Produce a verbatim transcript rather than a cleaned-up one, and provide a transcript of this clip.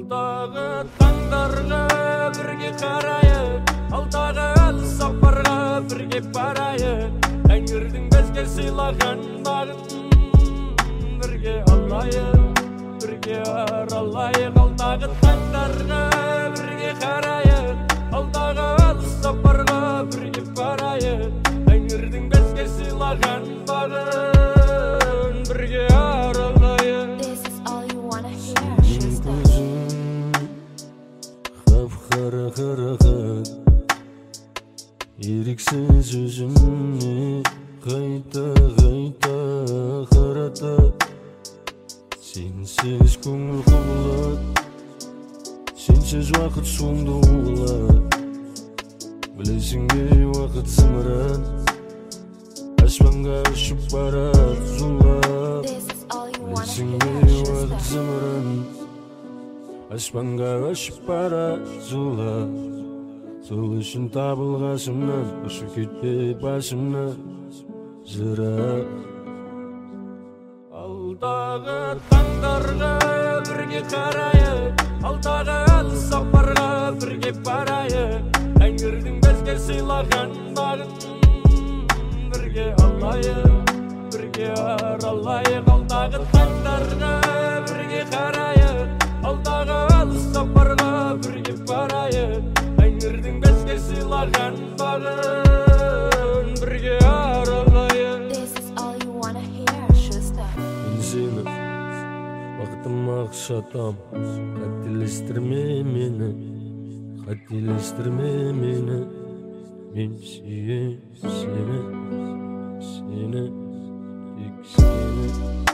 Алдағы таңдарға бірге қарайық, алдағы алыс сапарға бірге барайық. Тәңірдің бізге сыйлаған бағын бірге алайық, бірге аралайық. Алдағы таңдарға бірге қарайық, алдағы алыс сапарға бірге барайық. Тәңірдің бізге сыйлаған бағын бірге аралайық. Қара қарағат еріксіз өзімне қайта қайта қарата. Сенсіз көңіл құбылады, сенсіз уақыт соңды болады. Білесің бе уақыт зымыран аспанға ұшып барады зулап. Білесің бе уақыт зымыран аспанға ұшып барады зулап. Сол үшін табылғасымнан ұшып кетпе басымнан жырақ. Алдағы таңдарға бірге қарайық, алдағы алыс сапарға бірге барайық. Тәңірдің бізге сыйлаған бағын бірге алайық, бірге аралайық. Алдағы таңдарға бірге қарайық, алдағы алыс сапарға бірге барайық. Тәңірдің бізге сыйлаған бағын бірге аралайық. Мен сені бақытыма құшатам, қателестірме мені, қателестірме мені. Мен сүйем сені, сені, тек сені.